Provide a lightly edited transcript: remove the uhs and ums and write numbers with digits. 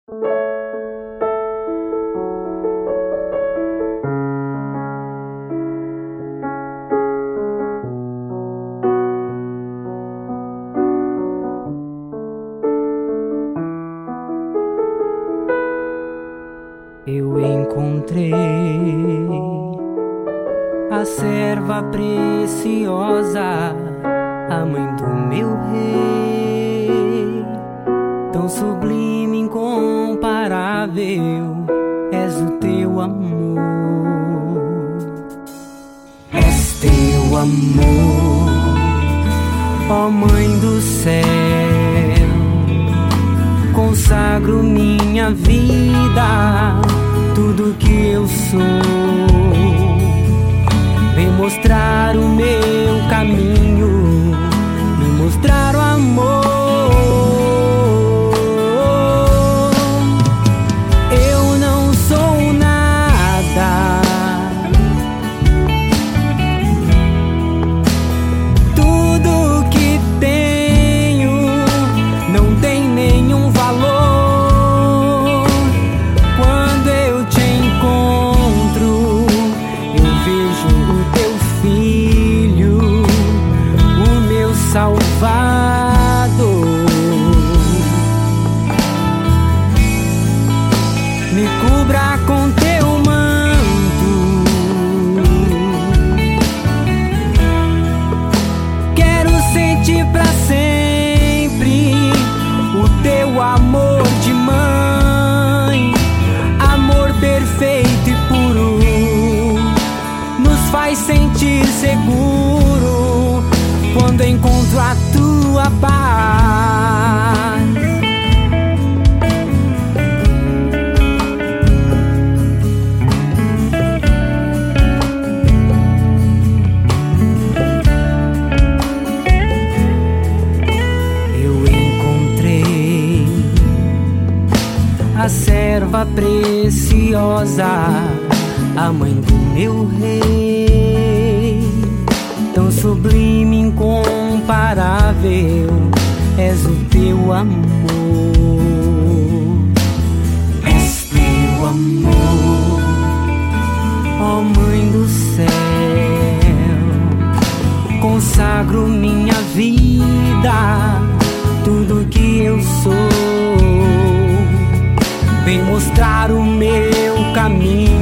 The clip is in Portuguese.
Eu encontrei a serva preciosa, a mãe do meu rei, tão sublime, incomparável, és o teu amor, és teu amor, ó Mãe do céu. Consagro minha vida, tudo que eu sou, vem mostrar o meu caminho, me mostrar o amor. Eu não sou nada, tudo que tenho não tem nenhum valor. Quando eu te encontro, eu vejo o teu filho, o meu Salvador. Me cubra com teu manto, quero sentir pra sempre o teu amor de mãe, amor perfeito e puro, nos faz sentir seguro quando encontro a tua paz. Eu encontrei a serva preciosa, a mãe do meu rei, tão sublime, incomparável, és o teu amor, és teu amor, ó Mãe do céu. Consagro minha vida, tudo que eu sou, vem mostrar o meu caminho,